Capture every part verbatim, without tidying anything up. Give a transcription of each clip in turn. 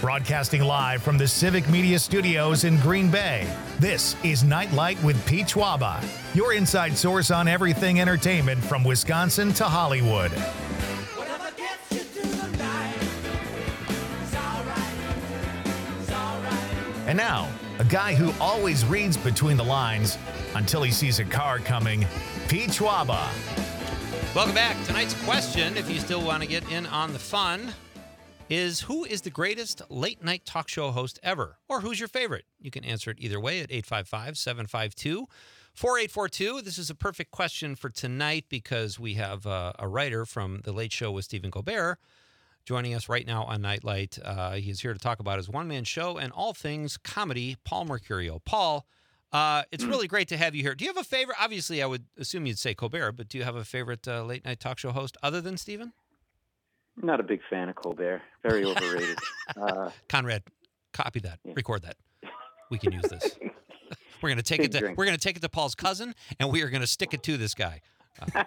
Broadcasting live from the Civic Media Studios in Green Bay, this is Nightlight with Pete Schwaba, your inside source on everything entertainment from Wisconsin to Hollywood. Whatever gets you through the night, it's all right, it's all right. And now, a guy who always reads between the lines until he sees a car coming, Pete Schwaba. Welcome back. Tonight's question, if you still want to get in on the fun, is who is the greatest late-night talk show host ever? Or who's your favorite? You can answer it either way at eight five five, seven five two, four eight four two. This is a perfect question for tonight because we have uh, a writer from The Late Show with Stephen Colbert joining us right now on Nightlight. Uh, he's here to talk about his one-man show and all things comedy, Paul Mercurio. Paul, uh, it's really great to have you here. Do you have a favorite? Obviously, I would assume you'd say Colbert, but do you have a favorite uh, late-night talk show host other than Stephen? I'm not a big fan of Colbert. Very overrated. Uh, Conrad, copy that. Yeah. Record that. We can use this. We're gonna take Big it to drink. we're gonna take it to Paul's cousin, and we are gonna stick it to this guy. Uh.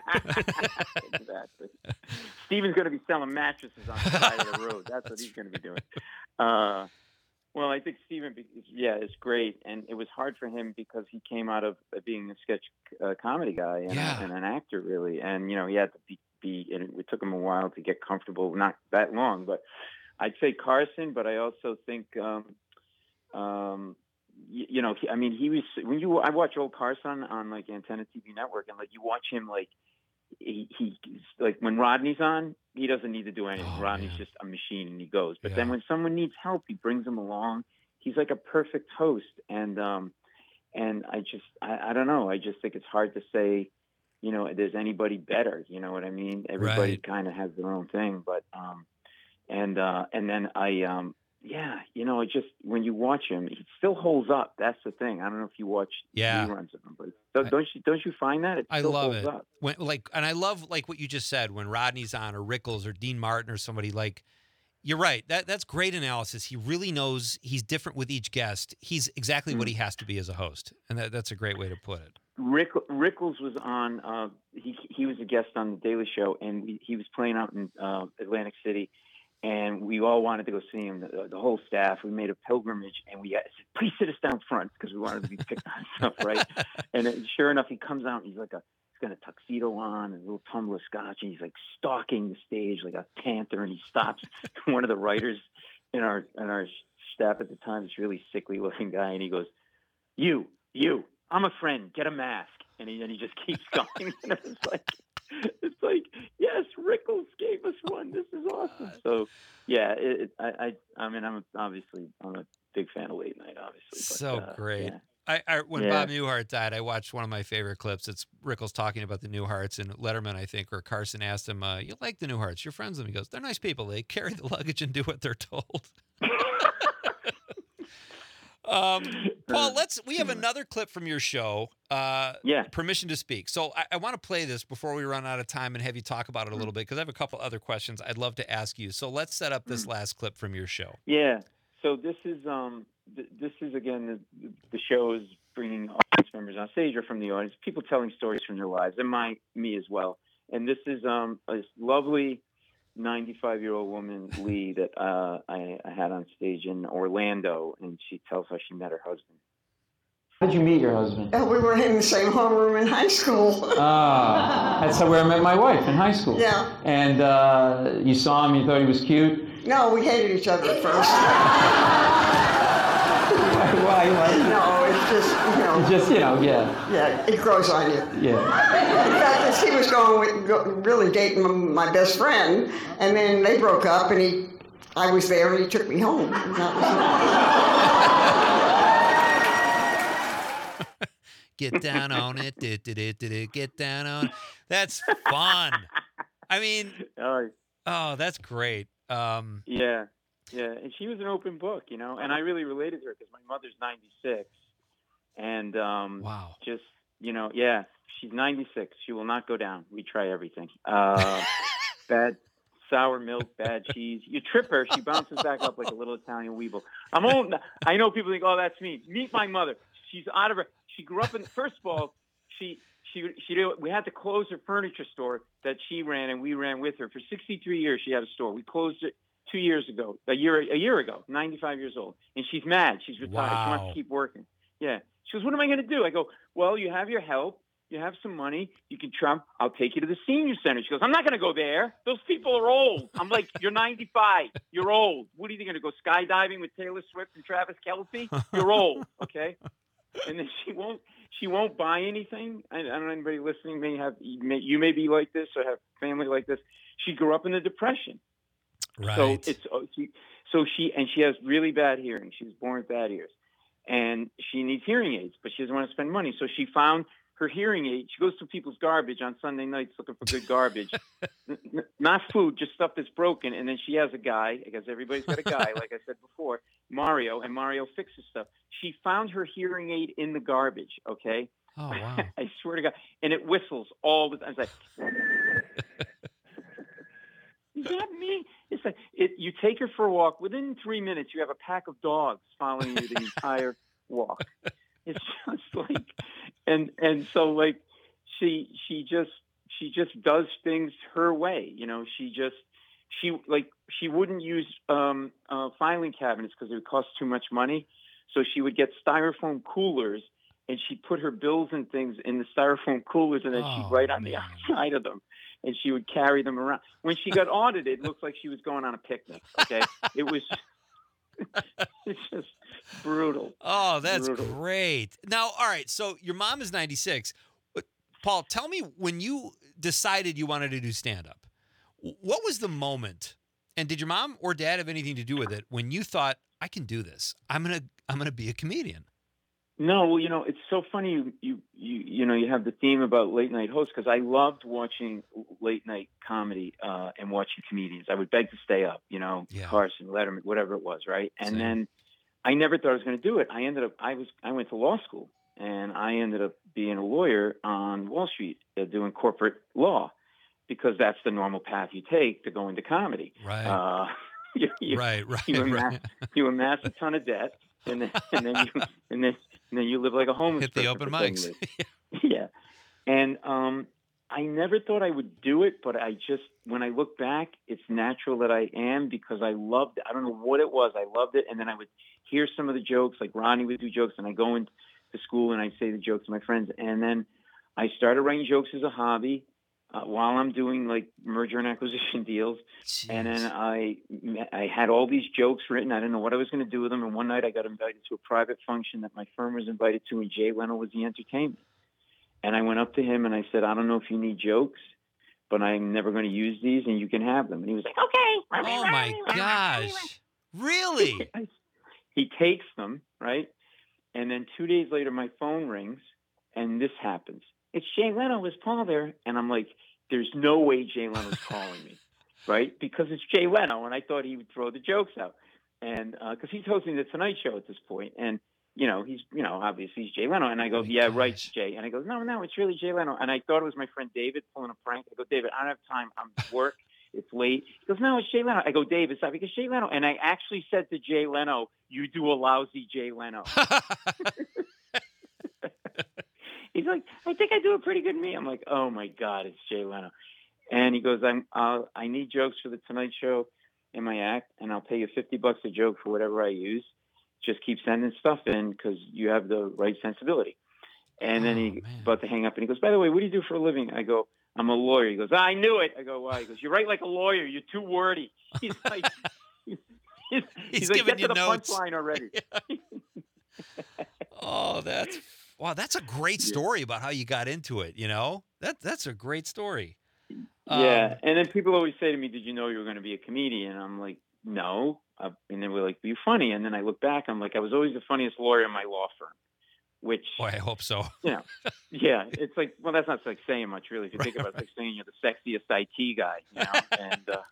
Exactly. Steven's going to be selling mattresses on the side of the road. That's what he's going to be doing. Uh, well, I think Steven, yeah, is great, and it was hard for him because he came out of being a sketch uh, comedy guy and, Yeah. and an actor, really, and you know he had to be. be and it took him a while to get comfortable. Not that long, but I'd say Carson. But I also think, um, um, you, you know, he, I mean, he was when you I watch old Carson on like Antenna T V Network, and like you watch him like. He, he like when Rodney's on, he doesn't need to do anything. Oh, Rodney's man. just a machine and he goes. But Yeah. then when someone needs help, he brings them along. He's like a perfect host. And um, and I just I, I don't know. I just think it's hard to say, you know, there's anybody better. You know what I mean? Everybody Right. kind of has their own thing. But um, and uh, and then I um, yeah, you know, it just when you watch him, he still holds up. That's the thing. I don't know if you watch Yeah. reruns of him, but don't, don't you don't you find that it I still love holds it. up? When, like, and I love like what you just said when Rodney's on, or Rickles, or Dean Martin, or somebody like. You're right. That that's great analysis. He really knows he's different with each guest. He's exactly what he has to be as a host, and that, that's a great way to put it. Rick, Rickles was on. Uh, he he was a guest on the Daily Show, and we, he was playing out in uh, Atlantic City, and we all wanted to go see him. The, the whole staff. We made a pilgrimage, and we said, "Please sit us down front," because we wanted to be picked on stuff, right? And then, sure enough, he comes out, and he's like a he's got a tuxedo on and a little tumbler of scotch, and he's like stalking the stage like a panther, and he stops one of the writers in our in our staff at the time, this really sickly looking guy, and he goes, "You, you." I'm a friend. Get a mask, and he and he just keeps going. And it's like, it's like, yes, Rickles gave us one. This is awesome. So, yeah, it, it, I, I, I mean, I'm obviously I'm a big fan of late night, obviously. But, So uh, great. yeah. I, I when Yeah. Bob Newhart died, I watched one of my favorite clips. It's Rickles talking about the Newharts, and Letterman, I think, or Carson asked him, uh, "You like the Newharts? You're friends with them?" He goes, "They're nice people. They carry the luggage and do what they're told." Um, Paul, let's. We have another clip from your show. Uh, Yeah. Permission to Speak. So I, I want to play this before we run out of time and have you talk about it a little bit because I have a couple other questions I'd love to ask you. So let's set up this last clip from your show. Yeah. So this is um th- this is again the the show is bringing audience members on stage or from the audience, people telling stories from their lives, and my me as well. And this is um a lovely ninety-five year old woman, Lee, that uh, I, I had on stage in Orlando, and she tells how she met her husband. How did you meet your husband? Uh, we were in the same homeroom in high school. Ah, that's where I met my wife, in high school. Yeah. And uh, you saw him, you thought he was cute? No, we hated each other at first. Why? Why? No, it's just, you know. Just, you know, yeah. Yeah, it grows on you. Yeah. In fact, as he was going with, go, really dating my best friend, and then they broke up, and he, I was there, and he took me home. And that was Get down on it. do, do, do, do, do, Get down on it. That's fun. I mean, Oh, oh, that's great. Um, yeah, yeah. And she was an open book, you know, and I really related to her because my mother's ninety-six. And um, wow. just, you know, yeah, she's ninety-six. She will not go down. We try everything. Uh, bad sour milk, bad cheese. You trip her, she bounces back up like a little Italian weeble. I'm old. I know people think, oh, that's me. Meet my mother. She's out of her. She grew up in, first of all, she, she, she did, we had to close her furniture store that she ran and we ran with her. For sixty-three years, she had a store. We closed it. two years ago, a year a year ago, ninety-five years old, and she's mad. She's retired. She wants Wow. to keep working. Yeah. She goes, what am I going to do? I go, well, you have your help. You have some money. You can Trump. I'll take you to the senior center. She goes, I'm not going to go there. Those people are old. I'm like, you're ninety-five. You're old. What are you going to go skydiving with Taylor Swift and Travis Kelce? You're old. Okay. And then she won't. She won't buy anything. I, I don't know anybody listening may have. You may, you may be like this or have family like this. She grew up in the Depression. Right. So it's oh, she, so she and she has really bad hearing. She was born with bad ears, and she needs hearing aids, but she doesn't want to spend money. So she found her hearing aid. She goes to people's garbage on Sunday nights looking for good garbage, N- n- not food, just stuff that's broken. And then she has a guy. I guess everybody's got a guy, like I said before, Mario, and Mario fixes stuff. She found her hearing aid in the garbage. Okay, Oh, wow. I swear to God, and it whistles all the time. It's like. Is that me? It's like it, you take her for a walk. Within three minutes, you have a pack of dogs following you the entire walk. It's just like, and and so like, she she just she just does things her way. You know, she just she like she wouldn't use um, uh, filing cabinets because it would cost too much money. So she would get styrofoam coolers, and she'd put her bills and things in the styrofoam coolers, and then Oh, she'd write on the man. outside of them. And she would carry them around. When she got audited, it looked like she was going on a picnic. Okay, it was it's just brutal. Oh, that's Brutal. great. Now, all right. So your mom is ninety-six. But Paul, tell me when you decided you wanted to do stand up, what was the moment? And did your mom or dad have anything to do with it when you thought, I can do this? I'm going to I'm going to be a comedian. No, well, you know, it's so funny you you you, you know you have the theme about late night hosts because I loved watching late night comedy uh, and watching comedians. I would beg to stay up, you know, Yeah. Carson, Letterman, whatever it was, right? And Same. then I never thought I was going to do it. I ended up I was I went to law school and I ended up being a lawyer on Wall Street uh, doing corporate law because that's the normal path you take to go into comedy. Right. Uh, you, you, right, right, you amass, right. you amass a ton of debt, and then and then you and then and then you live like a homeless Hit the person open for ten mics. years. Yeah, and um, I never thought I would do it, but I just when I look back, it's natural that I am because I loved it. I don't know what it was. I loved it, and then I would hear some of the jokes, like Ronnie would do jokes, and I go into school and I say the jokes to my friends, and then I started writing jokes as a hobby. Uh, while I'm doing like merger and acquisition deals, and then Jeez. I I had all these jokes written. I didn't know what I was going to do with them. And one night I got invited to a private function that my firm was invited to, and Jay Leno was the entertainment. And I went up to him and I said, I don't know if you need jokes, but I'm never going to use these, and you can have them. And he was like, okay. Oh my gosh. Really? He takes them, right? And then two days later, my phone rings, and this happens. It's Jay Leno. Is Paul there? And I'm like, there's no way Jay Leno's calling me, right? Because it's Jay Leno, and I thought he would throw the jokes out. And because uh, he's hosting the Tonight Show at this point, and you know he's, you know, obviously he's Jay Leno. And I go, Oh my yeah, right, gosh. Jay. And I go, no, no, it's really Jay Leno. And I thought it was my friend David pulling a prank. I go, David, I don't have time. I'm at work. It's late. He goes, no, it's Jay Leno. I go, Dave, it's not because Jay Leno. And I actually said to Jay Leno, you do a lousy Jay Leno. He's like, I think I do a pretty good me. I'm like, oh my God, it's Jay Leno. And he goes, I'm, uh, I need jokes for the Tonight Show in my act, and I'll pay you fifty bucks a joke for whatever I use. Just keep sending stuff in because you have the right sensibility. And then Oh, he man. about to hang up, and he goes, by the way, what do you do for a living? I go, I'm a lawyer. He goes, I knew it. I go, why? He goes, you write like a lawyer. You're too wordy. He's like, he's, he's, He's like, giving get you to the notes. punchline already. Oh, that's wow. That's a great Yeah. story about how you got into it. You know, that that's a great story. Yeah, Um, and then people always say to me, "Did you know you were going to be a comedian?" I'm like, "No," uh, and then we're like, "Be funny." And then I look back, I'm like, "I was always the funniest lawyer in my law firm," which, boy, I hope so. you know, yeah, it's like, well, that's not like saying much, really. If you think Right, about it, it's like saying you're the sexiest I T guy, you know. And uh,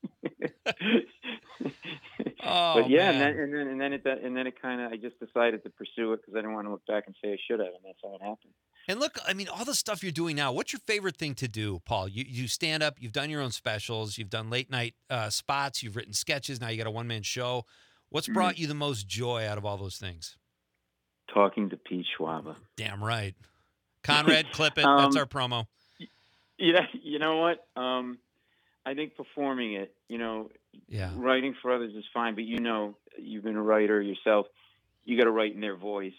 Oh, but yeah, man. and then and then and then it and then it kind of I just decided to pursue it because I didn't want to look back and say I should have, and that's how it happened. And look, I mean, all the stuff you're doing now. What's your favorite thing to do, Paul? You you stand up. You've done your own specials. You've done late night uh, spots. You've written sketches. Now you got a one man show. What's Mhm. brought you the most joy out of all those things? Talking to Pete Schwaba. Damn right. Conrad, clip it. That's Um, our promo. Yeah, you know what? Um, I think performing it, you know, Yeah. writing for others is fine, but you know, you've been a writer yourself. You got to write in their voice,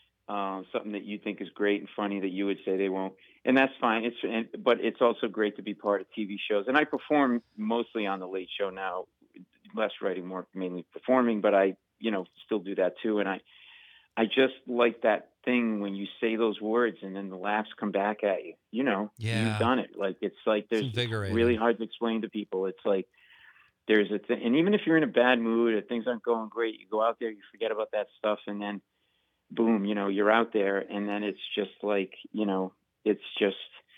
um, something that you think is great and funny that you would say they won't, and that's fine. It's and, but it's also great to be part of T V shows, and I perform mostly on the Late Show now, less writing, more mainly performing, but I, you know, still do that too, and I. I just like that thing when you say those words and then the laughs come back at you. You know, Yeah. you've done it. Like it's like there's It's invigorating. really hard to explain to people. It's like there's a thing, and even if you're in a bad mood or things aren't going great, you go out there, you forget about that stuff, and then boom, you know, you're out there, and then it's just like, you know, it's just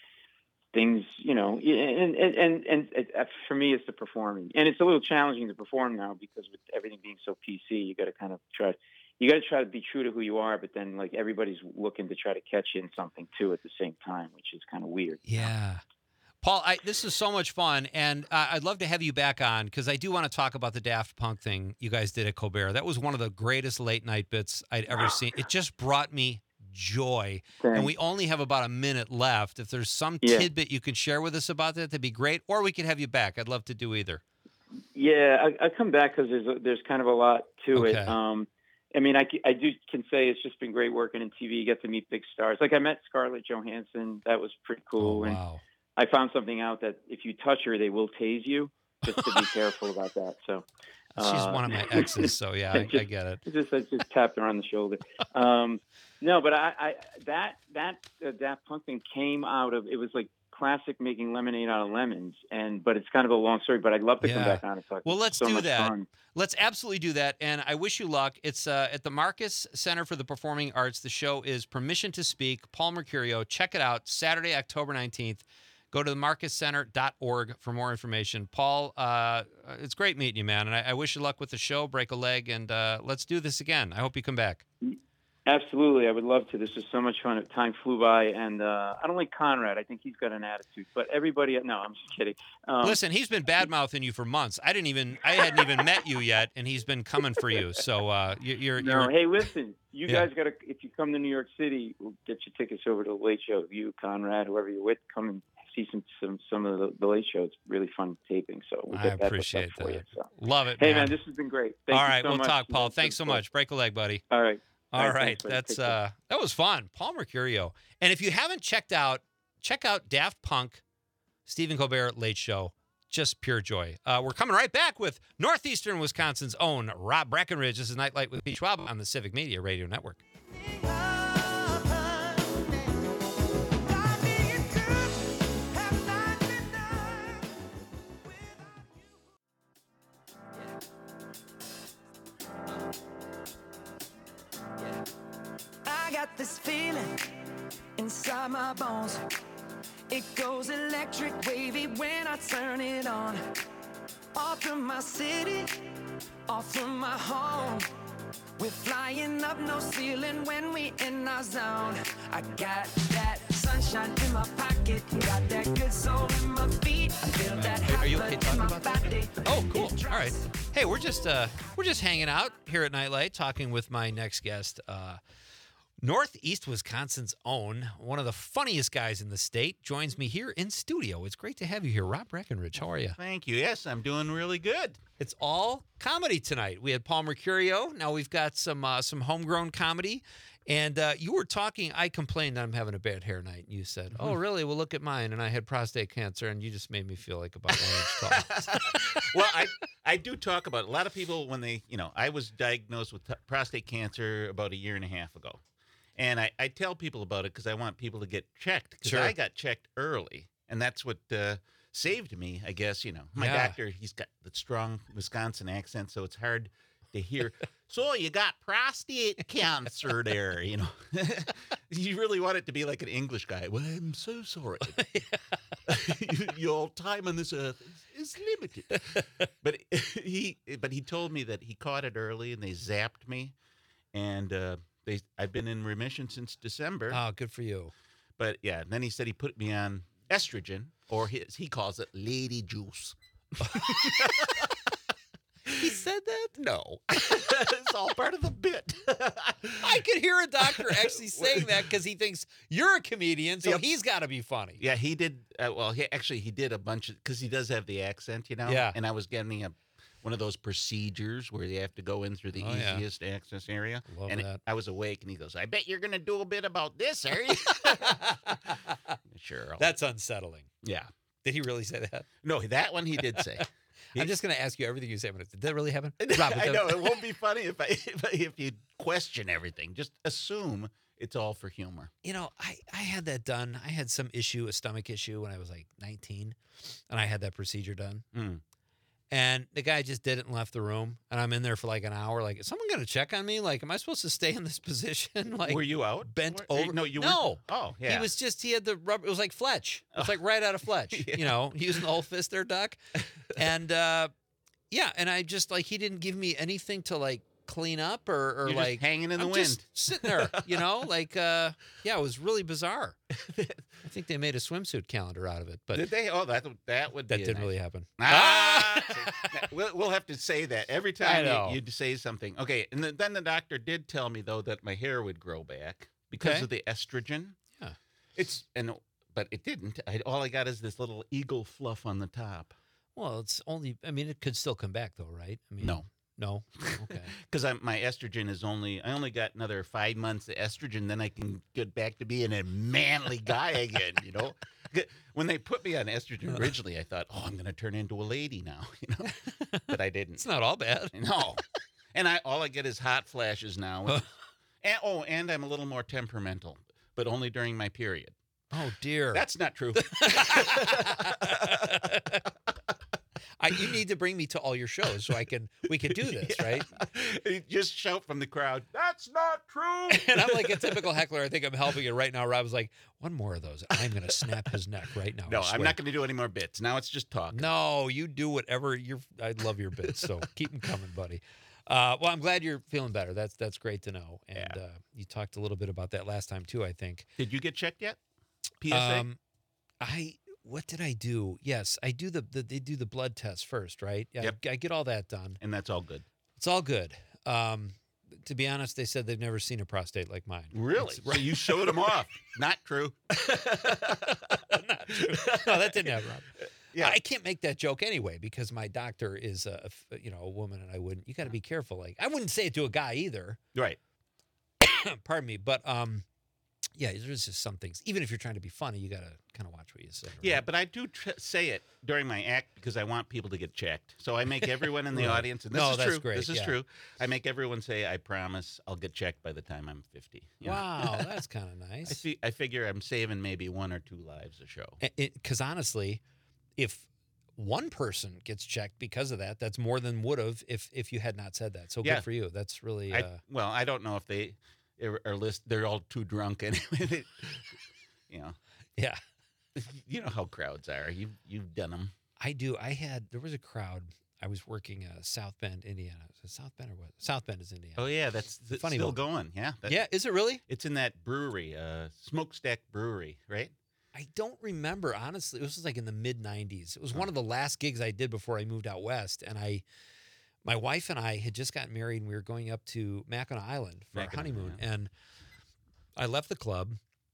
things, you know, and and and, and it, for me, it's the performing, and it's a little challenging to perform now because with everything being so P C, you got to kind of try. You got to try to be true to who you are, but then like everybody's looking to try to catch you in something too at the same time, which is kind of weird. Yeah. Paul, I, this is so much fun, and uh, I'd love to have you back on because I do want to talk about the Daft Punk thing you guys did at Colbert. That was one of the greatest late night bits I'd ever seen. It just brought me joy. Thanks. And we only have about a minute left. If there's some Yeah. tidbit you can share with us about that, that'd be great. Or we could have you back. I'd love to do either. Yeah, I, I come back because there's a, there's kind of a lot to Okay. it. Um, I mean, I, I do can say it's just been great working in T V. You get to meet big stars. Like I met Scarlett Johansson. That was pretty cool. Oh, And wow. I found something out that if you touch her, they will tase you. Just to be careful about that. So She's uh, one of my exes, so yeah, I, I just- get it. I just I just tapped her on the shoulder. Um, no, but I, I that that uh, Daft Punk thing came out of it was like classic making lemonade out of lemons, and but it's kind of a long story. But I'd love to Yeah. come back on and talk. Well, It's let's so do much that. fun. Let's absolutely do that, and I wish you luck. It's uh, at the Marcus Center for the Performing Arts. The show is Permission to Speak, Paul Mercurio. Check it out, Saturday, October nineteenth. Go to the marcus center dot org for more information. Paul, uh, it's great meeting you, man, and I, I wish you luck with the show. Break a leg, and uh, let's do this again. I hope you come back. Absolutely, I would love to. This was so much fun. Time flew by, and uh, I don't like Conrad. I think he's got an attitude, but everybody. No, I'm just kidding. Um, Listen, he's been bad-mouthing you for months. I didn't even, I hadn't even met you yet, and he's been coming for you. So uh, you, you're, No, you're, hey, listen, you Yeah. guys got to, if you come to New York City, we'll get your tickets over to the Late Show. You, Conrad, whoever you're with, come and see some some, some of the, the Late Show. It's really fun taping, so we'll I get that hooked up appreciate for you. that. So. Love it, Hey, man. man, this has been great. Thank All you right, so we'll much. talk, Paul. Thanks for Thanks so the support. much. Break a leg, buddy. All right. All All right, right, thanks, buddy. that's Take care. uh, that was fun. Paul Mercurio. And if you haven't checked out, check out Daft Punk, Stephen Colbert Late Show. Just pure joy. Uh, we're coming right back with Northeastern Wisconsin's own Rob Breckenridge. This is Nightlight with Pete Schwab on the Civic Media Radio Network. I got this feeling inside my bones. It goes electric wavy when I turn it on. Off from my city, off from my home. We're flying up no ceiling when we in our zone. I got that sunshine in my pocket, got that good soul in my feet. I feel that Are- are hot you blood okay in talking my about that? body. Oh, cool. It All right. drops. Hey, we're just uh, we're just hanging out here at Nightlight, talking with my next guest, uh, Northeast Wisconsin's own, one of the funniest guys in the state, joins me here in studio. It's great to have you here, Rob Breckenridge. How are you? Thank you. Yes, I'm doing really good. It's all comedy tonight. We had Paul Mercurio. Now we've got some uh, some homegrown comedy. And uh, you were talking, I complained that I'm having a bad hair night. And you said, oh, really? Well, look at mine. And I had prostate cancer. And you just made me feel like about one inch tall. Well, I I do talk about it. A lot of people when they, you know, I was diagnosed with t- prostate cancer about a year and a half ago. And I, I tell people about it because I want people to get checked. Because Sure. I got checked early. And that's what uh, saved me, I guess. You know, my Yeah. doctor, he's got the strong Wisconsin accent, so it's hard to hear. So you got prostate cancer there, you know. You really want it to be like an English guy. Well, I'm so sorry. Your time on this earth is, is limited. But he, but he told me that he caught it early and they zapped me, and uh, they, I've been in remission since December. Oh, good for you. But yeah, and then he said he put me on estrogen, or his, he calls it lady juice. He said that? No, it's all part of the bit. I could hear a doctor actually saying that because he thinks you're a comedian, so Yep. he's got to be funny. Yeah, he did. Uh, well, he actually he did a bunch of because he does have the accent, you know. Yeah. And I was getting a one of those procedures where you have to go in through the Oh, yeah. easiest access area. Love and that. I was awake, and he goes, "I bet you're gonna do a bit about this, are you?" Sure. I'll- That's unsettling. yeah. Did he really say that? No, that one he did say. I'm just going to ask you everything you say, but did that really happen? Rob, I did- know it won't be funny if I if, I, if you question everything. Just assume it's all for humor. You know, I, I had that done. I had some issue, a stomach issue when I was like nineteen, and I had that procedure done. Mm. And the guy just did it and left the room. And I'm in there for like an hour. Like, is someone going to check on me? Like, am I supposed to stay in this position? Like, Were you out? bent Were- over? No, you No. weren't. Oh, yeah. He was just, he had the rubber. It was like Fletch. It was like right out of Fletch, Yeah. you know, using the old fist there, Duck. And, uh, yeah. And I just like, he didn't give me anything to like clean up or, or You're just like hanging in the I'm wind. just sitting there, you know, like, uh, yeah, it was really bizarre. I think they made a swimsuit calendar out of it, but Did they? Oh, that that would that be a didn't nice- really happen. Ah, see, we'll, we'll have to say that every time know. you, you'd say something. Okay, and then, then the doctor did tell me though that my hair would grow back because Okay. of the estrogen. Yeah. It's and but it didn't. I, all I got is this little eagle fluff on the top. Well, it's only, I mean, it could still come back though, right? I mean, No. No? Okay. Because my estrogen is only I only got another five months of estrogen, then I can get back to being a manly guy again. You know, when they put me on estrogen originally, I thought, oh, I'm going to turn into a lady now. You know, but I didn't. It's not all bad. No, and I all I get is hot flashes now. And, and oh, and I'm a little more temperamental, but only during my period. Oh, dear. That's not true. I, you need to bring me to all your shows so I can, we can do this, right? You just shout from the crowd, that's not true. And I'm like a typical heckler. I think I'm helping you right now. Rob's like, one more of those. I'm going to snap his neck right now. No, I I'm swear." not going to do any more bits. Now it's just talk. No, you do whatever you're, I love your bits. So keep them coming, buddy. Uh, well, I'm glad you're feeling better. That's, that's great to know. And Yeah. uh, you talked a little bit about that last time too, I think. Did you get checked yet? P S A? Um, I, what did I do? Yes, I do the, the they do the blood test first, right? Yeah, Yep. I, I get all that done. And that's all good. It's all good. Um, to be honest, they said they've never seen a prostate like mine. Really? It's- So you showed them off. Not true. Not true. No, that didn't happen. Rob. Yeah. I can't make that joke anyway because my doctor is a, a you know a woman, and I wouldn't. You got to be careful. Like I wouldn't say it to a guy either. Right. Pardon me, but um, yeah, there's just some things. Even if you're trying to be funny, you got to kind of watch what you say. Yeah, right? but I do tr- say it during my act because I want people to get checked. So I make everyone in the Right. audience, and this No, is that's true. great, This is yeah. true. I make everyone say, "I promise, I'll get checked by the time I'm fifty." You know? Wow, that's kind of nice. I, fi- I figure I'm saving maybe one or two lives a show. Because honestly, if one person gets checked because of that, that's more than would have if if you had not said that. So Yeah. good for you. That's really I, uh, well, I don't know if they are, are list. They're all too drunk anyway. They- you know, yeah. you know how crowds are. You you've done them. I do. I had there was a crowd. I was working uh, South Bend, Indiana. Was it South Bend or what? South Bend is Indiana. Oh yeah, that's, that's Funny still one. going. Yeah. That- yeah, is it really? It's in that brewery, uh, Smokestack Brewery, right? I don't remember honestly. This was like in the mid nineties. It was one of the last gigs I did before I moved out west, and I, my wife and I had just gotten married, and we were going up to Mackinac Island for Mackinac, our honeymoon, yeah. and I left the club,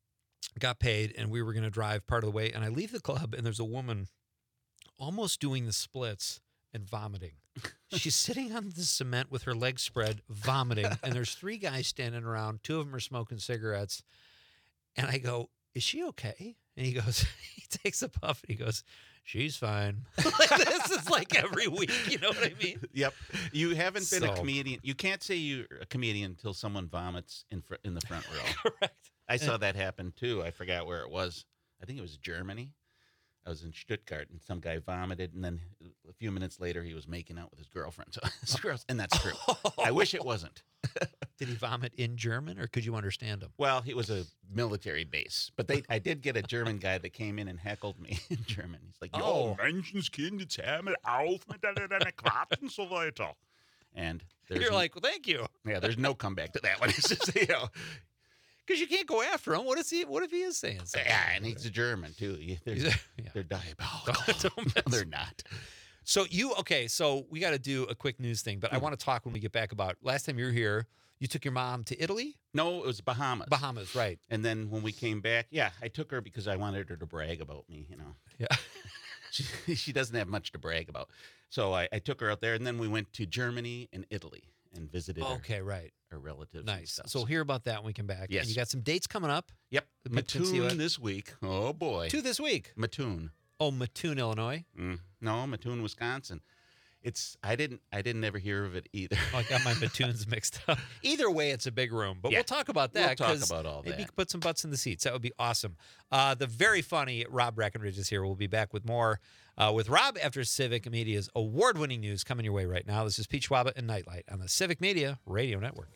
got paid, and we were going to drive part of the way, and I leave the club, and there's a woman almost doing the splits and vomiting. She's sitting on the cement with her legs spread, vomiting, and there's three guys standing around. Two of them are smoking cigarettes, and I go, "Is she okay?" And he goes, he takes a puff and he goes, "She's fine." Like, this is like every week, you know what I mean? Yep. You haven't been a So- comedian. You can't say you're a comedian until someone vomits in fr- in the front row. Correct. I saw that happen too. I forgot where it was. I think it was Germany. I was in Stuttgart, and some guy vomited, and then a few minutes later, he was making out with his girlfriend. So it's gross, and that's true. I wish it wasn't. Did he vomit in German, or could you understand him? Well, it was a military base, but they I did get a German guy that came in and heckled me in German. He's like, Oh. "Jo, Menschenskind, jetzt hör mal auf mit deiner deiner Quatsch und so weiter." And there's You're n- like, well, thank you. yeah, there's no comeback to that one. It's just, you know, Because you can't go after him. What is he? What if he is saying something? yeah, and he's a German too. You- They're, He's a- yeah. they're diabolical. Don't mess- No, they're not. So you okay? So we got to do a quick news thing, but I want to talk when we get back about last time you were here. You took your mom to Italy, No, it was Bahamas. Bahamas, right? And then when we came back, yeah, I took her because I wanted her to brag about me, you know. Yeah. She, she doesn't have much to brag about. So I, I took her out there, and then we went to Germany and Italy and visited her, Okay, right. her relatives. and Nice. stuff. So we'll hear about that when we come back. Yes. And you got some dates coming up. Yep. The Pittsburgh Sea Light. Mattoon this week. Oh, boy. Two this week. Mattoon. Oh, Mattoon, Illinois. Mm. No, Mattoon, Wisconsin. It's I didn't I didn't ever hear of it either. Oh, I got my Mattoons mixed up. Either way, it's a big room, but Yeah. we'll talk about We'll that. talk 'cause about all maybe that. you could put some butts in the seats. That would be awesome. Uh, the very funny Rob Breckenridge is here. We'll be back with more uh, with Rob after Civic Media's award-winning news coming your way right now. This is Pete Schwaba and Nightlight on the Civic Media Radio Network.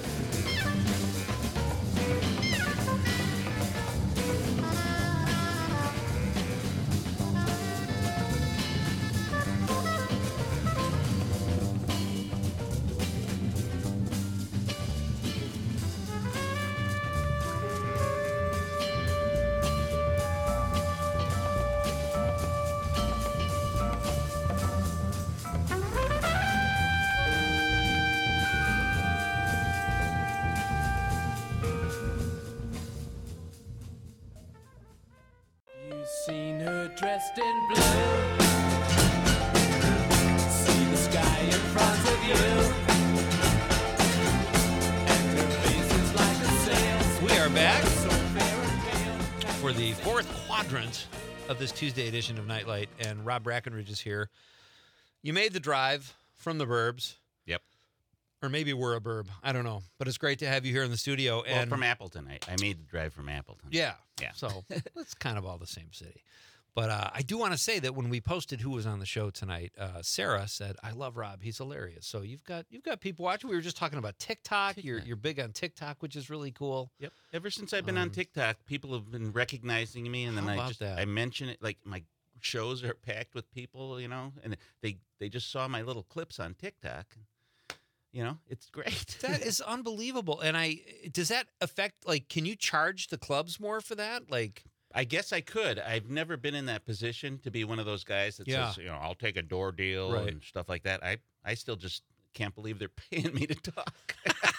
You seen her dressed in blue? See the sky in front of you, and her face is like a sail. We are back So fair and pale. for the fourth quadrant of this Tuesday edition of Nightlight, and Rob Breckenridge is here. You made the drive from the burbs. Yep. Or maybe we're a burb. I don't know. But it's great to have you here in the studio. Well, And from Appleton. I, I made the drive from Appleton. yeah. Yeah. So it's kind of all the same city. But uh, I do want to say that when we posted who was on the show tonight, uh, Sarah said, "I love Rob. He's hilarious." So you've got you've got people watching. We were just talking about TikTok. You're TikTok. you're big on TikTok, which is really cool. Yep. Ever since I've been Um, on TikTok, people have been recognizing me, and then How I about just that? I mention it like my shows are packed with people, you know, and they they just saw my little clips on TikTok. You know, it's great. That is unbelievable. And I does that affect like can you charge the clubs more for that? Like I guess I could. I've never been in that position to be one of those guys that Yeah. says, you know, I'll take a door deal Right. and stuff like that. I I still just can't believe they're paying me to talk.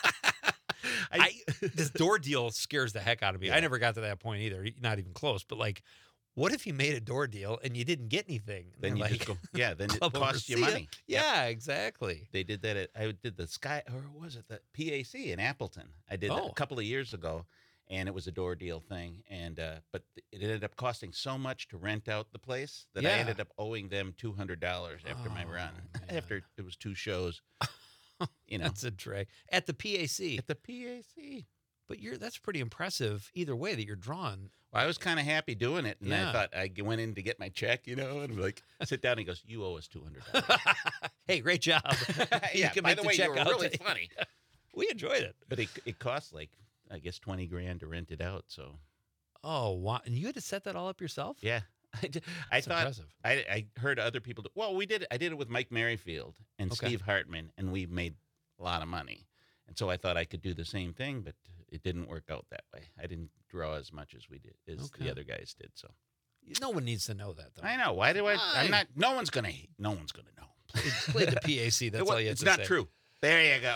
I, this door deal scares the heck out of me. I Yeah. never got to that point either, not even close. But like, what if you made a door deal and you didn't get anything? And then you they're just go, yeah, then it "Club over, costs you see ya." money. Yep. Yeah, exactly. They did that at, I did the Sky, or was it the P A C in Appleton? I did that Oh. a couple of years ago, and it was a door deal thing. And, uh, but it ended up costing so much to rent out the place that I Yeah. ended up owing them two hundred dollars after my Oh, run, man. after it was two shows, you know, That's a drag at the P A C. at the P A C. But you're that's pretty impressive either way that you're drawn. Well, I was kind of happy doing it, and Yeah. I thought I g- went in to get my check, you know, and like sit down. And he goes, "You owe us two hundred dollars." Hey, great job. You Yeah. can By make the the way, check you were out really today. funny. We enjoyed it. But it it costs like I guess twenty grand to rent it out. So Oh, wow. And you had to set that all up yourself? yeah, I, d- I That's thought impressive. I I heard other people do. Well, we did. I did it with Mike Merrifield and Okay. Steve Hartman, and we made a lot of money. And so I thought I could do the same thing, but it didn't work out that way. I didn't draw as much as we did as Okay. the other guys did. So No one needs to know that, though. I know. Why do I? Why? I'm not. No one's gonna. No one's gonna know. It played the P A C. That's It wa- all you have it's to not say. true. There you go.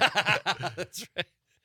That's right.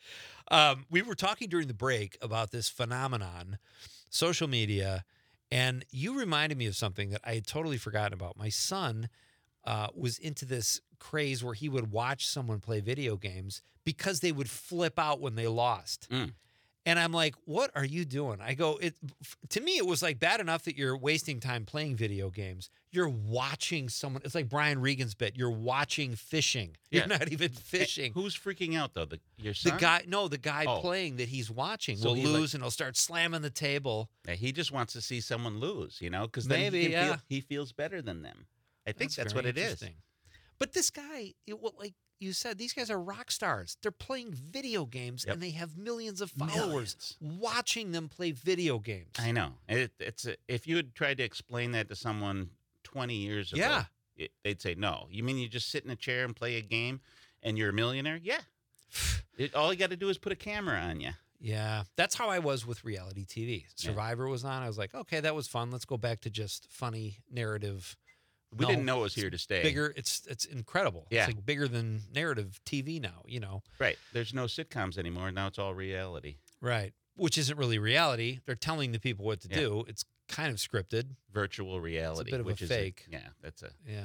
Um, we were talking during the break about this phenomenon, social media, and you reminded me of something that I had totally forgotten about. My son uh, was into this craze where he would watch someone play video games because they would flip out when they lost. Mm. And I'm like, what are you doing? I go, it f- to me, it was like bad enough that you're wasting time playing video games. You're watching someone. It's like Brian Regan's bit. You're watching fishing. You're Yeah. not even fishing. Who's freaking out though? The your The son? guy, no, the guy Oh. playing that he's watching So will he, like- lose and he'll start slamming the table. Yeah, he just wants to see someone lose, you know, because then Maybe, he, can yeah. feel, he feels better than them. I think that's, very what it is. interesting. But this guy, it, well, like you said, these guys are rock stars. They're playing video games Yep. and they have millions of followers Millions. watching them play video games. I know. It, it's a, if you had tried to explain that to someone twenty years ago, Yeah. it, they'd say, "No, you mean you just sit in a chair and play a game, and you're a millionaire?" Yeah. It, all you got to do is put a camera on you. Yeah, that's how I was with reality T V. Survivor was on. I was like, okay, that was fun. Let's go back to just funny narrative We No, didn't know it was it's here to stay. Bigger. It's it's incredible. Yeah. It's like bigger than narrative T V now. You know. Right. There's no sitcoms anymore. Now it's all reality. Right. Which isn't really reality. They're telling the people what to Yeah. do. It's kind of scripted. Virtual reality. bit of a which is fake. yeah, that's a, Yeah.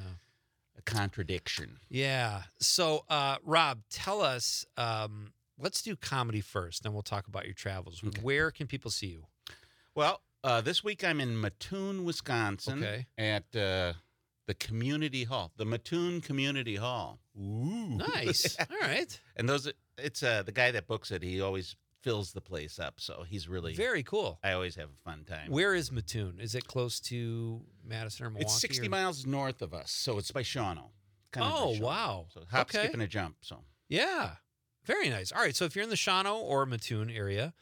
a contradiction. Yeah. So, uh, Rob, tell us. Um, let's do comedy first, then we'll talk about your travels. Okay. Where can people see you? Well, uh, this week I'm in Mattoon, Wisconsin, Okay. at uh, the community hall, the Mattoon Community Hall. Ooh, Nice. All right. And those, it's uh, the guy that books it. He always fills the place up, so he's really. Very cool. I always have a fun time. Where is Mattoon? Is it close to Madison or Milwaukee? It's sixty or- miles north of us, so it's by Shawano. Kind of by Oh, Shawano. wow. So hop, Okay. skip, and a jump. So Yeah. Very nice. All right. So if you're in the Shawano or Mattoon area,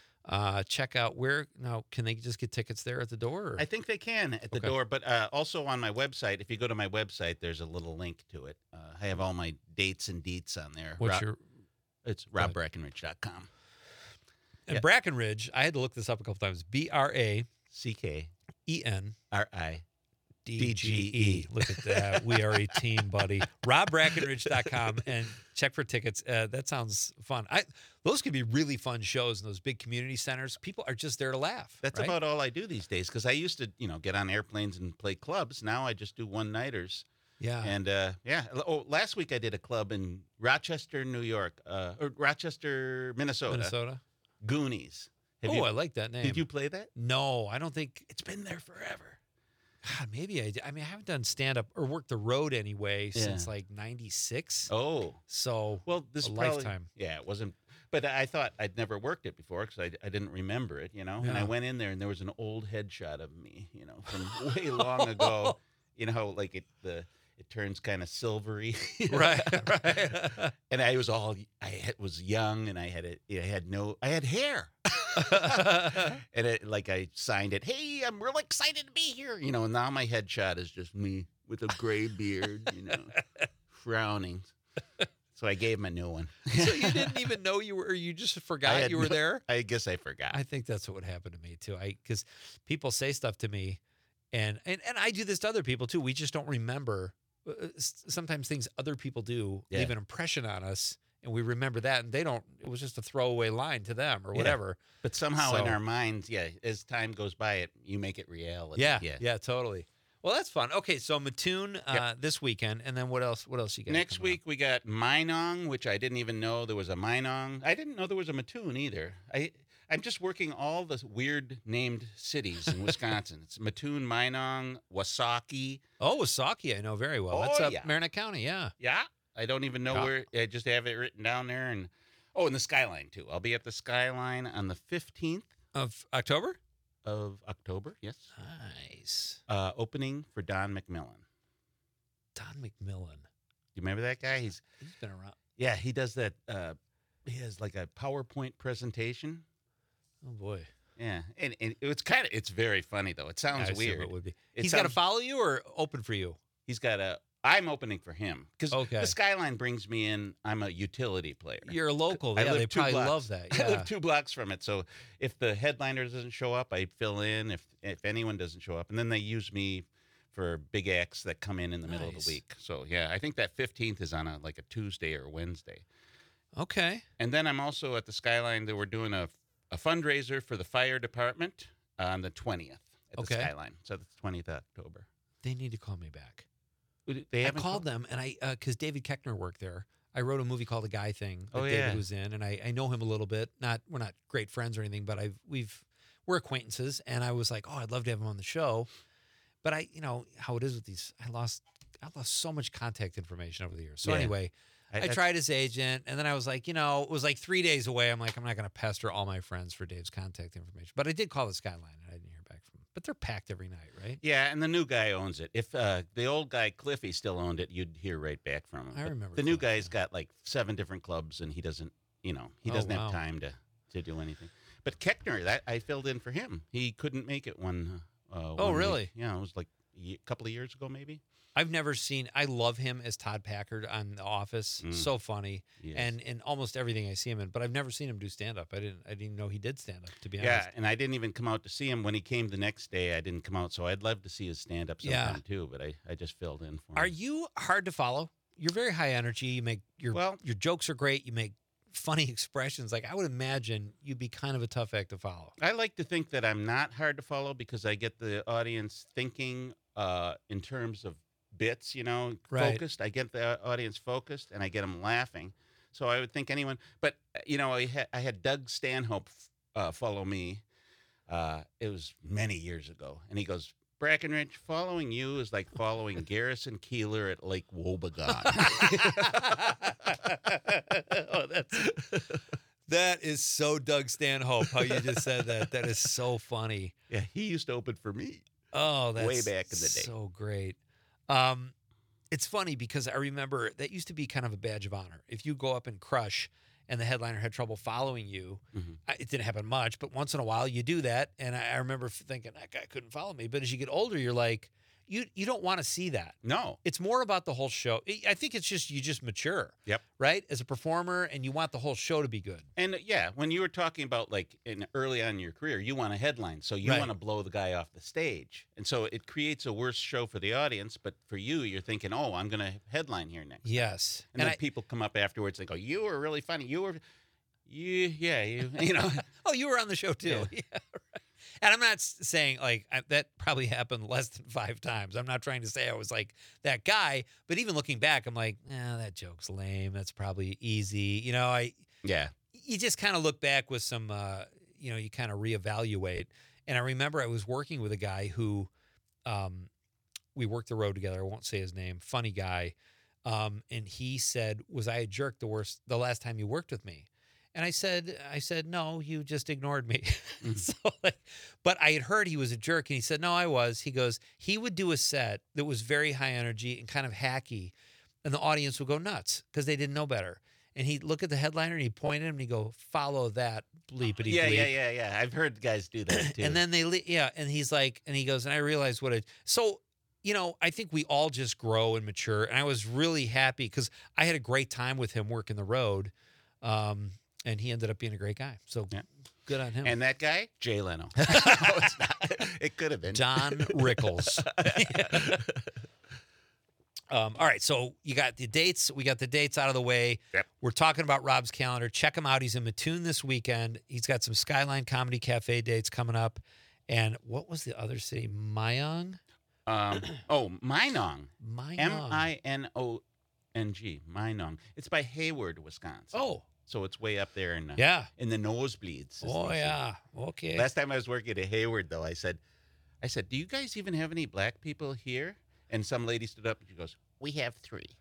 uh, check out where. Now, can they just get tickets there at the door? Or? I think they can at the Okay. door, but uh, also on my website. If you go to my website, there's a little link to it. Uh, I have all my dates and deets on there. What's Rob- your It's Go ahead. rob brackenridge dot com. and Yeah. Brackenridge? I had to look this up a couple times. B R A C K E N R I. D G E. Look at that. We are a team, buddy. rob brackenridge dot com and check for tickets. Uh, that sounds fun. I Those could be really fun shows in those big community centers. People are just there to laugh. That's right? about all I do these days because I used to, you know, get on airplanes and play clubs. Now I just do one nighters. Yeah. And uh, yeah. Oh, last week I did a club in Rochester, New York, uh, or Rochester, Minnesota. Minnesota. Goonies. Have Oh, you, I like that name. Did you play that? No, I don't think. It's been there forever. God, maybe I did. I mean, I haven't done stand up or worked the road anyway Yeah. since like ninety-six. Oh. So, Well, this a probably- lifetime. Yeah, it wasn't. But I thought I'd never worked it before because I, I didn't remember it, you know. And I Yeah. went in there and there was an old headshot of me, you know, from way long ago. You know, how, like it the it turns kind of silvery, you know? right, right. And I was all I had, was young and I had a, I had no I had hair. And it, like I signed it, hey, I'm real excited to be here, you know. And now my headshot is just me with a gray beard, you know, frowning. So I gave him a new one. So you didn't even know you were, or you just forgot had you were no- there? I guess I forgot. I think that's what would happen to me too. I because people say stuff to me, and, and and I do this to other people too. We just don't remember. Uh, s- Sometimes things other people do Yeah. leave an impression on us, and we remember that, and they don't. It was just a throwaway line to them or Yeah. whatever. But somehow in So- our minds, yeah, as time goes by, it you make it reality. Yeah, yeah. yeah, totally. Well, that's fun. Okay, so Mattoon uh, Yep. this weekend, and then what else? What else you got? Next coming week we got Minong, which I didn't even know there was a Minong. I didn't know there was a Mattoon either. I I'm just working all the weird named cities in Wisconsin. It's Mattoon, Minong, Wasaki. up? Oh, Wasaki, I know very well. That's Oh, up yeah. Marinette County. Yeah. Yeah, I don't even know Yeah. where. I just have it written down there, and oh, and the Skyline too. I'll be at the Skyline on the fifteenth Of October. of October. Yes, Nice. uh, opening for Don McMillan. Don McMillan. You remember that guy? He's He's been around. yeah, he does that. Uh, he has like a PowerPoint presentation. Oh boy. Yeah, and, and it's kind of it's very funny though. It sounds I assume weird. It would be. It He's got to sounds- follow you or open for you. He's got a. I'm opening for him because Okay. the Skyline brings me in. I'm a utility player. You're a local. I Yeah, live they two probably blocks. love that. I Yeah. live two blocks from it, so if the headliner doesn't show up, I fill in. If if anyone doesn't show up, and then they use me for big acts that come in in the middle of Nice. the week. So yeah, I think that fifteenth is on a like a Tuesday or Wednesday. Okay. And then I'm also at the Skyline. That we're doing a a fundraiser for the fire department on the twentieth at Okay. the Skyline. So that's twentieth of October. They need to call me back. They I haven't called them, and I because David Keckner worked there. I wrote a movie called The Guy Thing that Oh, David yeah. was in, and I, I know him a little bit. Not we're not great friends or anything, but I've we've we're acquaintances, and I was like, oh, I'd love to have him on the show. But I, you know how it is with these. I lost I lost so much contact information over the years. So Yeah. anyway, I, that's- tried his agent, and then I was like, you know, it was like three days away. I'm like, I'm not going to pester all my friends for Dave's contact information. But I did call the Skyline, and I didn't hear back from them. But they're packed every night, right? Yeah, and the new guy owns it. If uh, the old guy Cliffy still owned it, you'd hear right back from him. I But remember the new Cliff, guy's got like seven different clubs, and he doesn't, you know, he Oh, doesn't wow. have time to to do anything. But Keckner, that I filled in for him. He couldn't make it one. Uh, Oh, one really? week. Yeah, it was like a couple of years ago, maybe. I've never seen. I love him as Todd Packard on The Office. Mm. So funny, He is. and in almost everything I see him in. But I've never seen him do stand up. I didn't. I didn't know he did stand up. To be Yeah, honest. and I didn't even come out to see him when he came the next day. I didn't come out, so I'd love to see his stand up sometime Yeah. too. But I, I just filled in for him. Are you hard to follow? You're very high energy. You make your Well- your jokes are great. You make funny expressions. Like I would imagine you'd be kind of a tough act to follow. I like to think that I'm not hard to follow because I get the audience thinking uh, in terms of bits, you know, Right. focused. I get the audience focused, and I get them laughing. So I would think anyone, but uh, you know, I had I had Doug Stanhope uh, follow me. Uh, it was many years ago, and he goes, Brackenridge, following you is like following Garrison Keeler at Lake Wobegon. oh, that's that is so Doug Stanhope. How you just said that. That is so funny. Yeah, he used to open for me. Oh, that's Way back in the day. So great. Um, it's funny because I remember that used to be kind of a badge of honor. If you go up and crush and the headliner had trouble following you, Mhm. I- it didn't happen much, but once in a while you do that. And I, I remember f- thinking that guy couldn't follow me. But as you get older, you're like, you you don't want to see that. No. It's more about the whole show. I- I think it's just you just mature. Yep. Right? As a performer, and you want the whole show to be good. And uh, yeah, when you were talking about like in early on in your career, you want a headline, so you Right. want to blow the guy off the stage, and so it creates a worse show for the audience. But for you, you're thinking, "Oh, I'm going to headline here next." Yes. And, then people come up afterwards and go, "You were really funny. You were, you, yeah, you, you know." Oh, you were on the show too. Yeah. Yeah, right. And I'm not s- saying like I, that probably happened less than five times. I'm not trying to say I was like that guy, but even looking back, I'm like, eh, that joke's lame. That's probably easy. You know, I Yeah. you just kind of look back with some, uh, you know, you kind of reevaluate. And I remember I was working with a guy who, um, we worked the road together. I won't say his name. Funny guy. Um, and he said, "Was I a jerk the worst the last time you worked with me?" And I said, I said, "No, you just ignored me." so, like, but I had heard he was a jerk, and he said, "No, I was." He goes, he would do a set that was very high energy and kind of hacky, and the audience would go nuts because they didn't know better. And he'd look at the headliner and he'd point at him and he'd go, "Follow that bleepity Yeah, bleep." yeah, yeah, yeah. I've heard guys do that too. And then they, le- yeah, and he's like, and he goes, and I realized what it. So, you know, I think we all just grow and mature. And I was really happy because I had a great time with him working the road, um, and he ended up being a great guy. So, Yeah. good on him. And that guy, Jay Leno. no, it's not. It could have been John Rickles. Um, all right, so you got the dates. We got the dates out of the way. Yep. We're talking about Rob's calendar. Check him out. He's in Mattoon this weekend. He's got some Skyline Comedy Cafe dates coming up. And what was the other city? Myong? Um, oh, Minong. Minong. M I N O N G. Minong. It's by Hayward, Wisconsin. Oh, So it's way up there in, uh, yeah. in the nosebleeds. as Oh, they say. yeah. Okay. Last time I was working at Hayward, though, I said, I said, "Do you guys even have any black people here?" And some lady stood up and she goes, "We have three."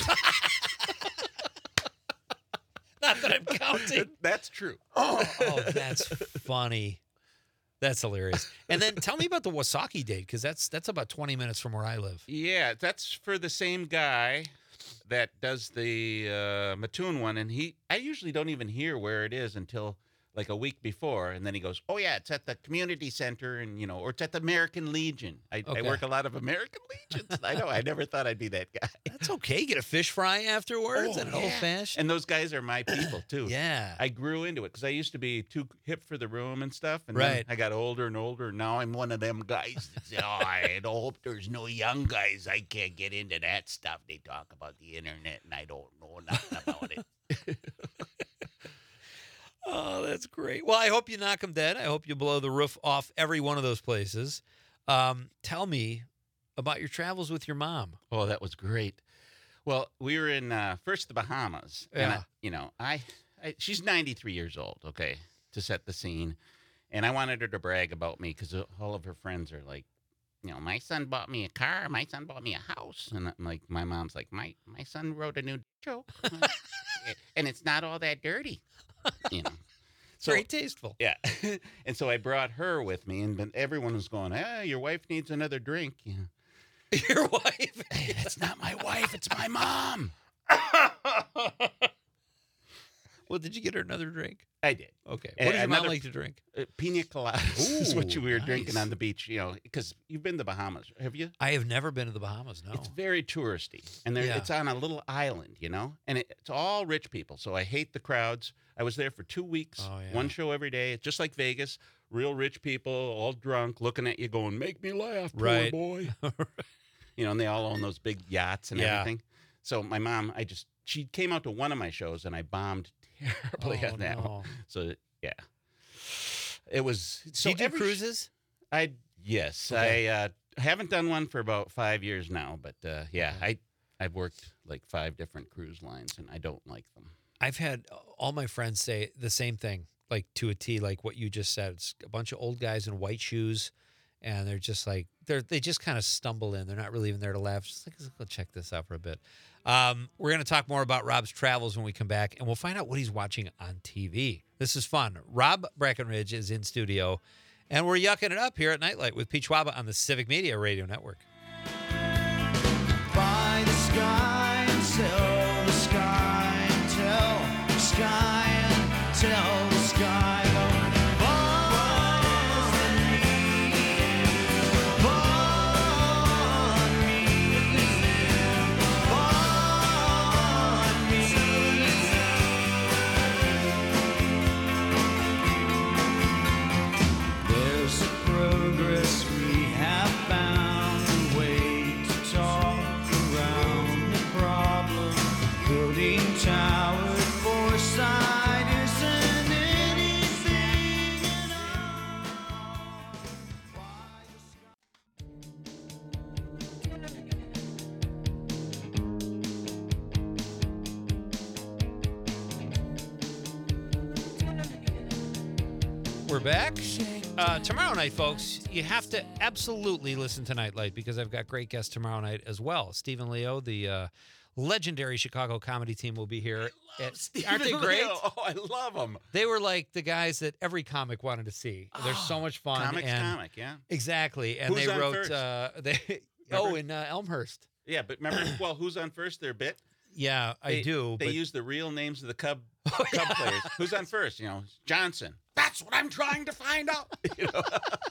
Not that I'm counting. That's true. Oh, oh, that's funny. That's hilarious. And then tell me about the Wasaki date, because that's that's about twenty minutes from where I live. Yeah, that's for the same guy that does the uh, Mattoon one, and he. I usually don't even hear where it is until like a week before, and then he goes, "Oh yeah, it's at the community center, and you know, or it's at the American Legion." I, Okay. I work a lot of American Legions. I know. I never thought I'd be that guy. That's okay. Get a fish fry afterwards Oh, and an yeah. old fashioned. And those guys are my people too. Yeah. I grew into it because I used to be too hip for the room and stuff. And Right. then I got older and older. And now I'm one of them guys that say, "Oh, I hope there's no young guys. I can't get into that stuff. They talk about the internet and I don't know nothing about it." Oh, that's great. Well, I hope you knock them dead. I hope you blow the roof off every one of those places. Um, tell me about your travels with your mom. Oh, that was great. Well, we were in uh, first the Bahamas. And I, Yeah. you know, I, I she's ninety-three years old. Okay, to set the scene, and I wanted her to brag about me because all of her friends are like, you know, my son bought me a car. My son bought me a house, and I'm like, my mom's like, my my son wrote a new joke, and it's not all that dirty, you know. So, Very tasteful. yeah. And so I brought her with me, and then everyone was going, "Ah, your wife needs another drink." You know, Your wife. hey, that's not my wife, it's my mom. Well, did you get her another drink? I did. Okay. And What does your mom another- like to drink? Uh, pina coladas is what Ooh, you were drinking nice. on the beach, you know, because you've been to Bahamas, have you? I have never been to the Bahamas. No. It's very touristy, and there, Yeah. it's on a little island, you know, and it, it's all rich people. So I hate the crowds. I was there for two weeks, Oh, yeah. one show every day, just like Vegas. Real rich people, all drunk, looking at you, going, "Make me laugh, poor Right. boy." You know, and they all own those big yachts and Yeah. everything. So my mom, I just she came out to one of my shows, and I bombed terribly Oh, on that no. one. So yeah, it was. So do you do every sh- cruises? I yes, Okay. I uh, haven't done one for about five years now, but uh, yeah, Okay. I I've worked like five different cruise lines, and I don't like them. I've had all my friends say the same thing, like to a T, like what you just said. It's a bunch of old guys in white shoes, and they're just like they're they just kind of stumble in. They're not really even there to laugh. Just like, let's go check this out for a bit. Um, we're going to talk more about Rob's travels when we come back, and we'll find out what he's watching on T V. This is fun. Rob Breckenridge is in studio, and we're yucking it up here at Nightlight with Pete Schwaba on the Civic Media Radio Network. Buy the sky and sell the sky and tell the sky and tell the sky. Bond me, bond me, bond me. There's a progress we have found, a way to talk around the problem. Building tower foresight isn't anything at We're back. Uh, tomorrow night, folks, you have to absolutely listen to Nightlight because I've got great guests tomorrow night as well. Stephen Leo, the uh, legendary Chicago comedy team, will be here. At- aren't they Stephen great? Leo. Oh, I love them. They were like the guys that every comic wanted to see. They're so much fun. Comics, and comic, yeah, Exactly. And Who's they on wrote, first? uh, they oh, Remember? in uh, Elmhurst. yeah. But remember, well, who's on first? Their bit. Yeah, I They- do. They but use the real names of the Cub Oh, Cub yeah. players. Who's on first? You know, Johnson. That's what I'm trying to find out. You know?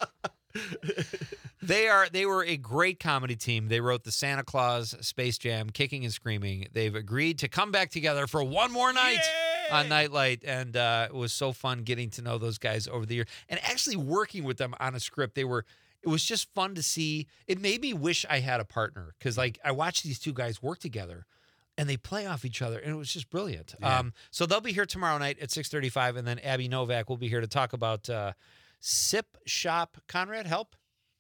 They are they were a great comedy team. They wrote the Santa Claus, Space Jam, Kicking and Screaming. They've agreed to come back together for one more night Yay! on Nightlight, and uh, it was so fun getting to know those guys over the year and actually working with them on a script. They were it was just fun to see. It made me wish I had a partner because like I watched these two guys work together. And they play off each other, and it was just brilliant. Yeah. Um, so they'll be here tomorrow night at six thirty-five, and then Abby Novak will be here to talk about uh, Sip Shop. Conrad, help?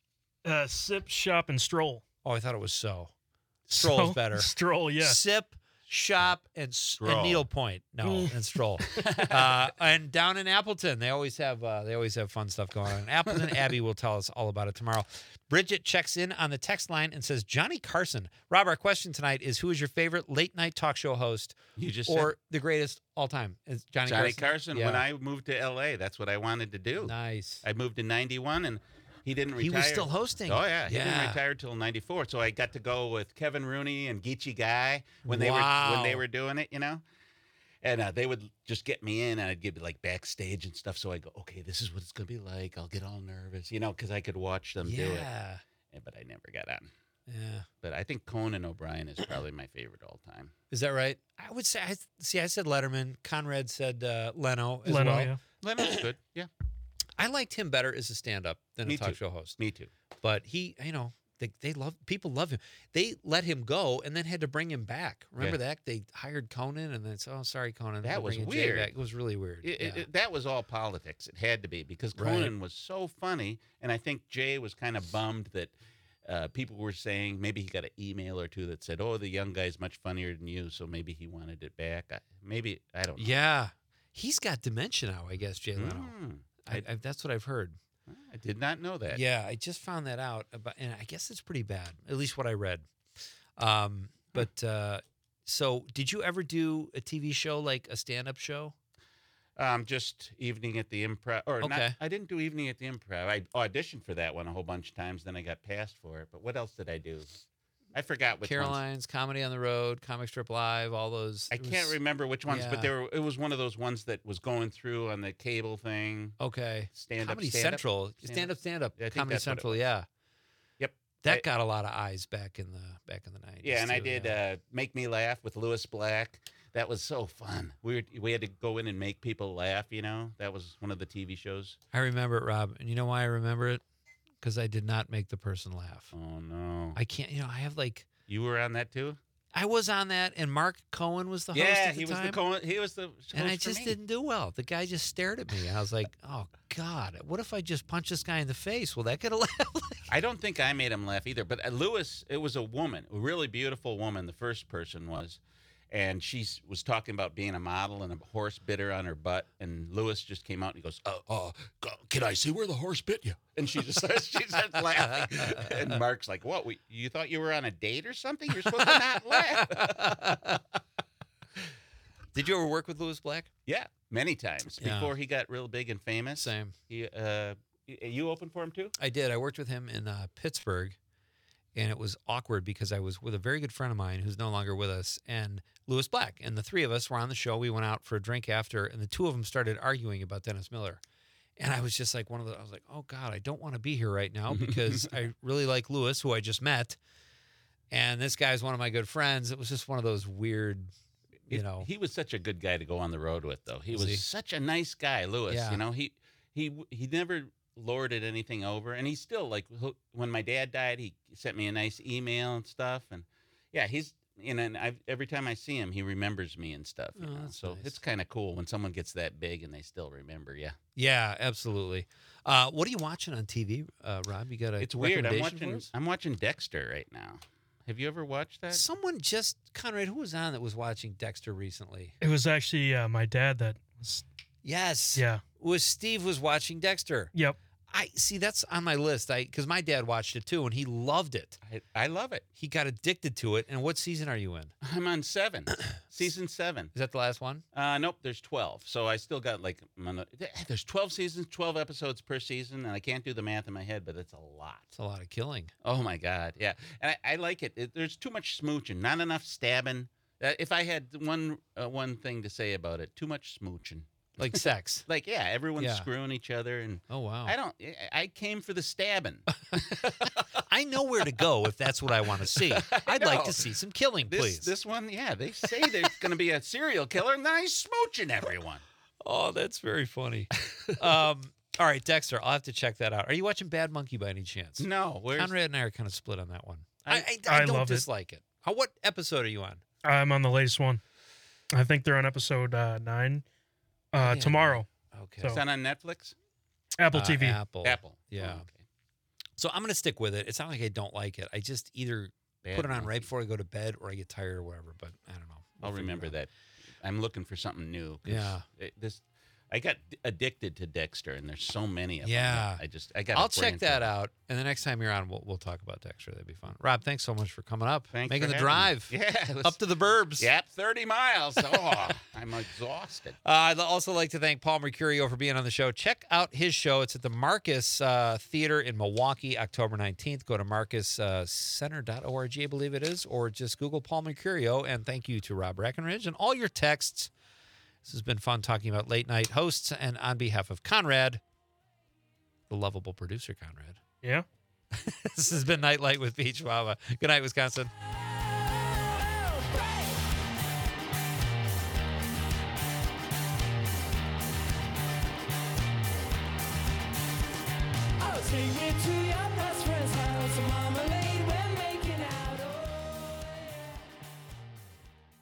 Uh, sip, shop, and stroll. Oh, I thought it was so. Stroll's So- better. Stroll, yeah. Sip, shop, and, s- and Stroll. needlepoint. No, and stroll. uh, and down in Appleton, they always have uh, they always have fun stuff going on. In Appleton, Abby will tell us all about it tomorrow. Bridget checks in on the text line and says, Johnny Carson. Rob, our question tonight is, who is your favorite late night talk show host You just or the greatest all time? Is Johnny, said Johnny Carson? Carson. Yeah. When I moved to L A, that's what I wanted to do. Nice. I moved in ninety-one, and he didn't retire. He was still hosting. Oh yeah, he Yeah. didn't retire till ninety-four. So I got to go with Kevin Rooney and Geechee Guy when they Wow. were when they were doing it, you know. And uh, they would just get me in, and I'd get like backstage and stuff. So I go, okay, this is what it's gonna be like. I'll get all nervous, you know, because I could watch them do it. Yeah. Yeah, but I never got on. Yeah. But I think Conan O'Brien is probably my favorite all time. Is that right? I would say, I, see, I said Letterman. Conrad said uh, Leno as Leno, well. yeah. Lemon's good. Yeah, I liked him better as a stand-up than Me a talk too. show host. me too. But he, you know, they, they love people love him. They let him go and then had to bring him back. Remember that? They hired Conan and then it's oh sorry Conan. That we're was bringing Jay weird. back." It was really weird. It, yeah. it, it- that was all politics. It had to be because Right. Conan was so funny, and I think Jay was kind of bummed that uh, people were saying maybe he got an email or two that said, "Oh, the young guy's much funnier than you," so maybe he wanted it back. I, maybe I don't know. yeah. He's got dementia now, I guess, Jay Leno. Mm, I, I, that's what I've heard. I did not know that. Yeah, I just found that out, about, and I guess it's pretty bad. At least what I read. Um, but uh, so, did you ever do a T V show like a stand-up show? Um, just evening at the Improv, or not. Okay. I didn't do evening at the Improv. I auditioned for that one a whole bunch of times, then I got passed for it. But what else did I do? I forgot which ones. Caroline's, Comedy on the Road, Comic Strip Live, all those. I it can't was- remember which ones, yeah. but there were, it was one of those ones that was going through on the cable thing. Okay. Stand Comedy up, stand Central. Up, Stand up, stand up. Yeah, I think Comedy that's what it Central, was. yeah. Yep. That I- got a lot of eyes back in the back in the nineties. Yeah, and I too, did yeah. uh, Make Me Laugh with Lewis Black. That was so fun. We were, we had to go in and make people laugh. You know, that was one of the T V shows. I remember it, Rob. And you know why I remember it? Because I did not make the person laugh. Oh no! I can't. You know, I have like. You were on that too. I was on that, and Mark Cohen was the host. Yeah, at the he was time, the Cohen, he was the host and I for just me. didn't do well. The guy just stared at me, and I was like, "Oh God, what if I just punch this guy in the face? Will that get a laugh?" I don't think I made him laugh either. But uh, Lewis, it was a woman, a really beautiful woman. The first person was, and she s- was talking about being a model, and a horse bit her on her butt. And Lewis just came out and he goes, "Uh, uh, go- can I see where the horse bit you?" And she just she starts laughing. And Mark's like, "What? We, you thought you were on a date or something? You're supposed to not laugh." Did you ever work with Lewis Black? Yeah, many times Yeah. before he got real big and famous. Same. He, uh, y- you opened for him too? I did. I worked with him in uh, Pittsburgh, and it was awkward because I was with a very good friend of mine who's no longer with us, and Lewis Black. And the three of us were on the show. We went out for a drink after, and the two of them started arguing about Dennis Miller. And I was just like, one of the, I was like, oh God, I don't want to be here right now because I really like Lewis, who I just met. And this guy's one of my good friends. It was just one of those weird, you It- know. he was such a good guy to go on the road with, though. He Was was he? such a nice guy, Lewis. Yeah. You know, he he he never lorded anything over, and he's still like he'll- when my dad died, he sent me a nice email and stuff, and yeah, he's you know, and I every time I see him, he remembers me and stuff. You Oh, know? that's So nice. it's kind of cool when someone gets that big and they still remember you. Yeah, absolutely. Uh, what are you watching on T V, uh, Rob? You got a It's weird. I'm recommendation for watching us? I'm watching Dexter right now. Have you ever watched that? Someone just, Conrad, who was on that was watching Dexter recently? It was actually uh, my dad that was. Yes. Yeah. It was Steve was watching Dexter. Yep. I see that's on my list. I because my dad watched it too and he loved it. I, I love it. He got addicted to it. And what season are you in? I'm on seven, season seven. Is that the last one? Uh, nope, there's twelve. So I still got like, I'm on the- there's twelve seasons, twelve episodes per season, and I can't do the math in my head, but it's a lot. It's a lot of killing. Oh my God, yeah. And I, I like it. it. There's too much smooching, not enough stabbing. Uh, if I had one uh, one thing to say about it, too much smooching. Like sex. Like, yeah, everyone's Yeah. screwing each other, and Oh wow. I don't. I- I came for the stabbing. I know where to go if that's what I want to see. I'd like know. to see some killing, This please. this one, yeah, they say there's going to be a serial killer, and then he's smooching everyone. Oh, that's very funny. um, all right, Dexter, I'll have to check that out. Are you watching Bad Monkey by any chance? No, where's Conrad and I are kind of split on that one. I, I- I, I, I don't love it. dislike it. How, what episode are you on? I'm on the latest one. I think they're on episode uh, nine uh, Yeah. tomorrow. Okay. So- is that on Netflix? Apple Uh, T V. Apple. Apple. Yeah. Oh, okay. So I'm going to stick with it. It's not like I don't like it. I just either Bad put it on Monkey. right before I go to bed or I get tired or whatever. But I don't know. We'll I'll figure it remember out. that. I'm looking for something new. 'cause Yeah. it- this, I got d- addicted to Dexter, and there's so many of Yeah. them. that I just, I got. I'll check that out. And the next time you're on, we'll, we'll talk about Dexter. That'd be fun. Rob, thanks so much for coming up. Thanks Making for the having me. drive. Yeah, it was- Up to the burbs. Yep, thirty miles. Oh, I'm exhausted. Uh, I'd also like to thank Paul Mercurio for being on the show. Check out his show. It's at the Marcus uh, Theater in Milwaukee, October nineteenth. Go to marcus center dot org, I believe it is, or just Google Paul Mercurio. And thank you to Rob Breckenridge and all your texts. This has been fun talking about late night hosts. And on behalf of Conrad, the lovable producer, Conrad, Yeah. this has been Nightlight with Peach Wawa. Good night, Wisconsin. I'll take me to your best friend's house. Marmalade, we're making out.